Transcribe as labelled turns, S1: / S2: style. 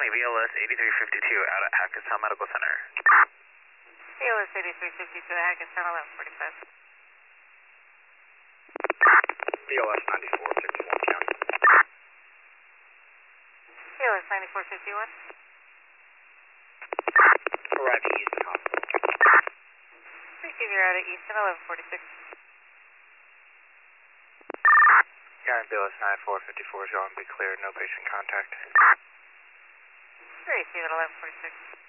S1: County, BLS 8352 out at Hackettstown Medical Center.
S2: BLS 8352 at Hackettstown, 1145.
S1: BLS 9451 County.
S2: BLS 9451.
S1: Arriving Easton Hospital.
S2: Receive your out at Easton, 1146.
S1: County, BLS 9454 is going to be cleared, no patient contact.
S2: Receive at 1146.